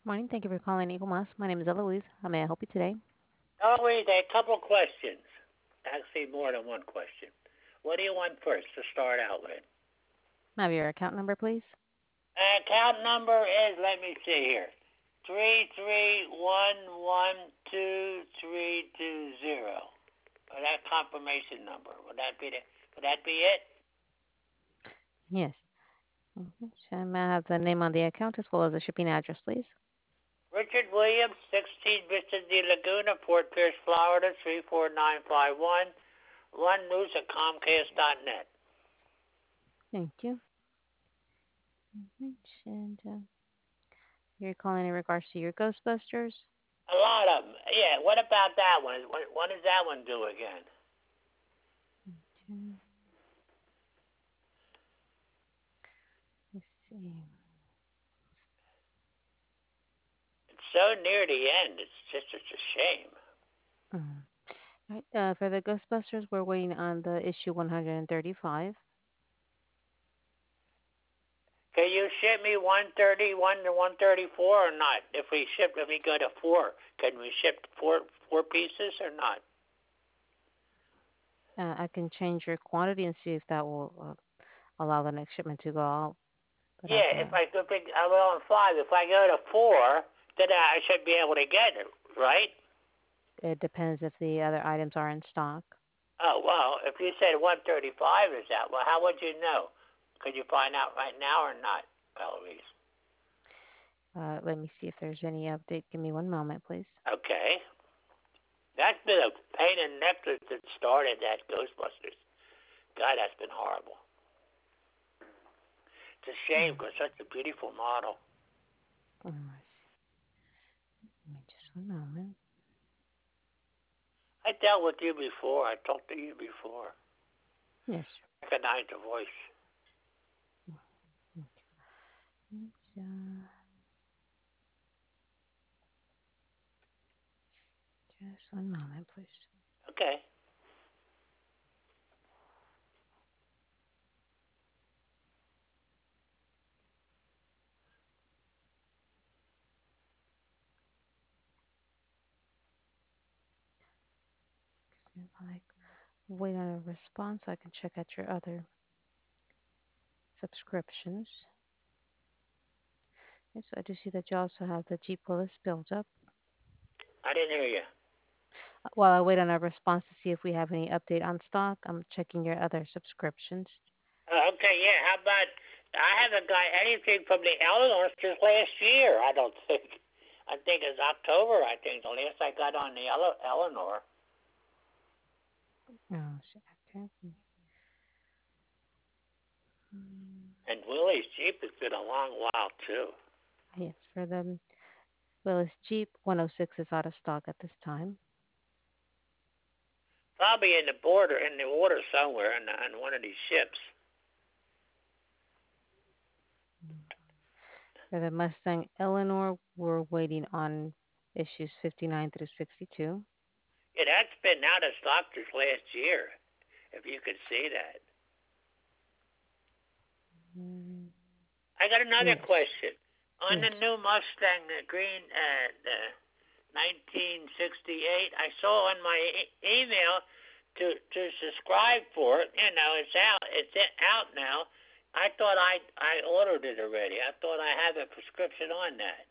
Morning. Thank you for calling Eagle Moss. My name is Eloise. How may I help you today? Always a couple questions. Actually, more than one question. What do you want first to start out with? May I have your account number, please? Account number is, let me see here, 33112320. That confirmation number. Would that be it? Yes. So may I have the name on the account as well as the shipping address, please? Richard Williams, 16 Vista de Laguna, Fort Pierce, Florida, 34951. One news at Comcast.net. Thank you. And you're calling in regards to your Ghostbusters? A lot of them. Yeah, what about that one? What does that one do again? Okay, let's see. It's so near the end. It's a shame. Mhm. All right. For the Ghostbusters, we're waiting on the issue 135. Can you ship me 131 to 134 or not? If we go to four, can we ship four pieces or not? I can change your quantity and see if that will allow the next shipment to go out. But I Yeah, can. I'm on five. If I go to four, then I should be able to get it, right? It depends if the other items are in stock. Oh well, if you said 135 is out, well, how would you know? Could you find out right now or not, Eloise? Let me see if there's any update. Give me one moment, please. Okay. That's been a pain in the neck that started that Ghostbusters. God, that's been horrible. It's a shame Mm, because such a beautiful model. let's see. Give me just one moment. I dealt with you before. I talked to you before. Yes, sir. Recognize the voice. Okay. It's, just one moment, please. Okay. If I wait on a response, I can check out your other subscriptions. Yes, I do see that you also have the Jeep Willis build up. I didn't hear you. While I wait on a response to see if we have any update on stock, I'm checking your other subscriptions. Okay, yeah. How about I haven't got anything from the Eleanor since last year. I don't think. I think it's October. I think the last I got on the Eleanor. Oh, okay. Mm, And Willie's Jeep has been a long while too. yes, for the Willis Jeep 106 is out of stock at this time. Probably in the water somewhere on one of these ships. For the Mustang Eleanor, we're waiting on issues 59 through 62. Yeah, that's been out of stock this last year. If you could see that. Mm, I got another yes, question. On the yes. new Mustang, the green, the 1968, I saw on my email to subscribe for it. You know, it's out. It's out now. I thought I ordered it already. I thought I had a prescription on that.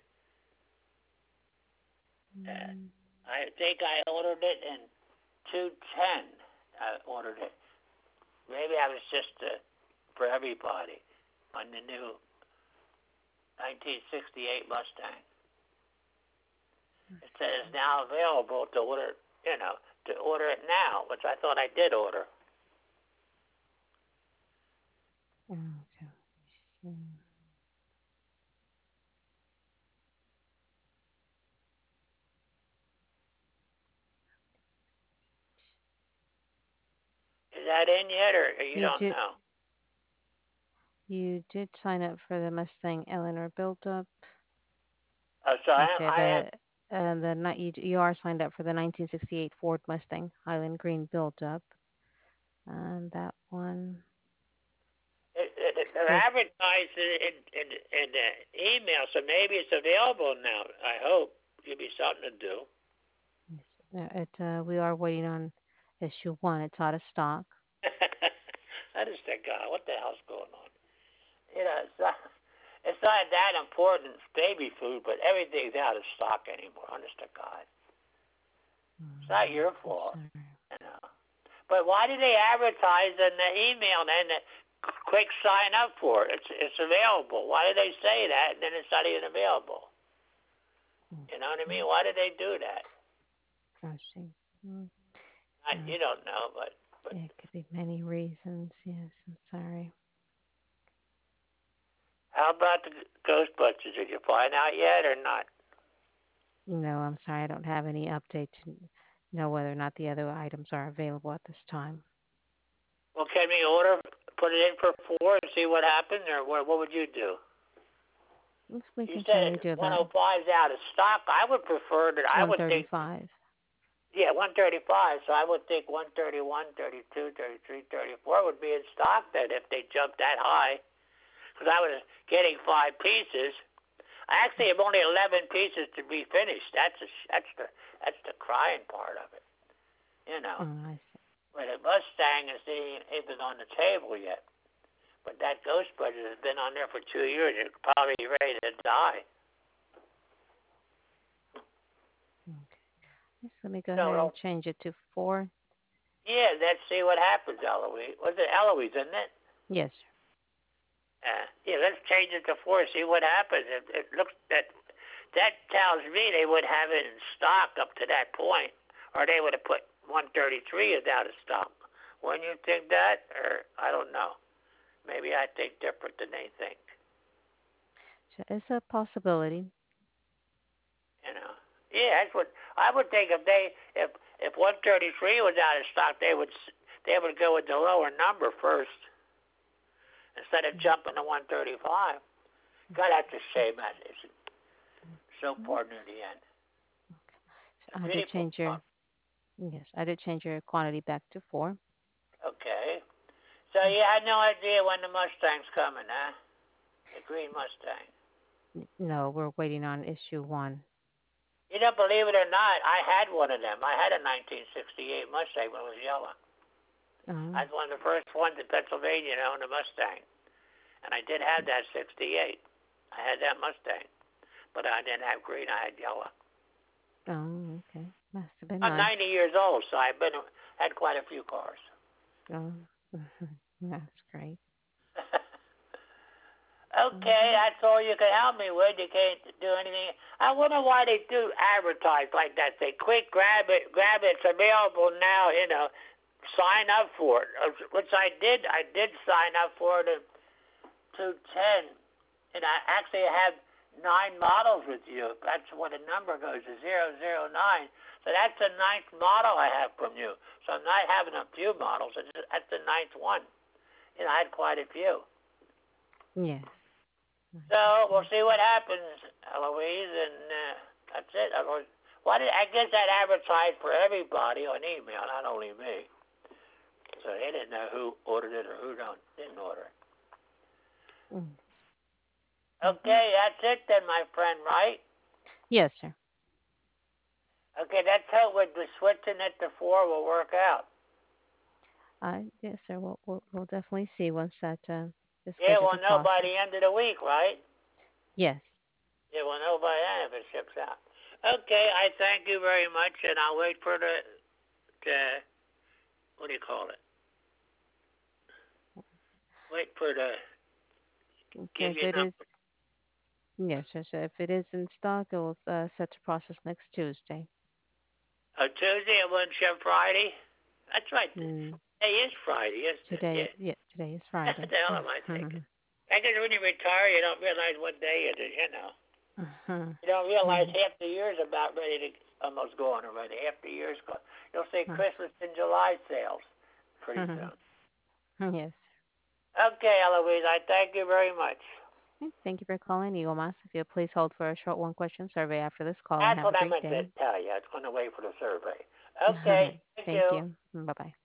Uh, Mm, I think I ordered it in 210. I ordered it. Maybe I was just for everybody on the new 1968 Mustang. It says it's now available to order, you know, to order it now, which I thought I did order. okay. So, Is that in yet, or you you don't did know? you did sign up for the Mustang Eleanor build up. Oh, so Okay, I have. you are signed up for the 1968 Ford Mustang Highland Green build up, and that one. they're There's advertising in the email, so maybe it's available now. I hope give me something to do. we are waiting on issue one. It's out of stock. I just think, God, what the hell's going on? It's not that important, baby food, but everything's out of stock anymore. Honest to God, it's not your I'm fault, sorry. you know. But why do they advertise in the email and the quick sign up for it? It's available. Why do they say that and then it's not even available? You know what I Okay. mean? Why do they do that? I see. Mm, You uh, don't know, but it could be many reasons. Yes, I'm sorry. how about the Ghostbusters? Did you find out yet or not? No, I'm sorry. I don't have any update to know whether or not the other items are available at this time. Well, can we put it in for 4 and see what happens, or what would you do? Yes, we You can certainly said do that. 105 is out of stock. I would prefer that. I would think, 135. yeah, 135. So I would think 131, 32, 33, 34 would be in stock then if they jumped that high. Because I was getting 5 pieces. I actually have only 11 pieces to be finished. That's the crying part of it, you know. Oh, I see. But the Mustang is even on the table yet. But that Ghostbusters has been on there for 2 years. It's probably ready to die. Okay. Yes, let me go ahead and So, change it to 4. yeah, let's see what happens, Eloise. Was it Eloise, isn't it? Yes, sir. Yeah, let's change it to 4. See what happens. It looks that tells me they would have it in stock up to that point, or they would have put 133 is out of stock. Wouldn't you think that? Or I don't know. Maybe I think different than they think. So it's a possibility. You know. Yeah, that's what I would think. If 133 was out of stock, they would go with the lower number first instead of jumping to 135. God, that's a shame. That is so Mhm. far near the end. So The I did people, change your yes, I did change your quantity back to 4. okay. So you had no idea when the Mustang's coming, huh? The green Mustang. No, we're waiting on issue 1. You don't believe it or not, I had one of them. I had a 1968 Mustang when it was yellow. Oh, I was one of the first ones in Pennsylvania to own a Mustang. And I did have that 68. I had that Mustang. But I didn't have green, I had yellow. oh, okay. Must have been I'm nice. 90 years old, so had quite a few cars. Oh, that's great. Okay, Hmm. that's all you can help me with. You can't do anything. I wonder why they do advertise like that. Say, quick, grab it. It's available now. Sign up for it. Which I did. I did sign up for it in 210, and I actually have 9 models with you. That's what the number goes to 009. So that's the ninth model I have from you. So I'm not having a few models. That's the ninth one. I had quite a few. Yes, I So we'll understand. see what happens, Eloise, and that's it. I guess that advertised for everybody on email, not only me. So they didn't know who ordered it or who didn't order it. Mm. Hmm. Okay, that's it then, my friend, right? Yes, sir. Okay, let's hope with the switching it to 4 will work out. Yes, sir. We'll definitely see once that is Yeah, scheduled to we'll know by process. the end of the week, right? Yes. Yeah, we'll know by then if it ships out. Okay, I thank you very much, and I'll wait for the what do you call it? Wait for the Okay, give if you a it is, number. yes, sir. So if it is in stock, it will set to process next Tuesday. Tuesday, it wouldn't ship Friday. That's right. Mm, Today is Friday, isn't it? today, Yeah. yeah, today is What Friday. the hell am I thinking? I guess when you retire, you don't realize what day it is. You don't realize half the year's about ready to almost gone already. Half the year's gone. You'll see Christmas in July sales pretty soon. Yes. Okay, Eloise, I thank you very much. Okay, thank you for calling Eagle Mass. If you'll please hold for a short one question survey after this call and That's have a what I great meant to day. tell you. I was going to wait for the survey. Okay, thank Thank you. you. Bye bye.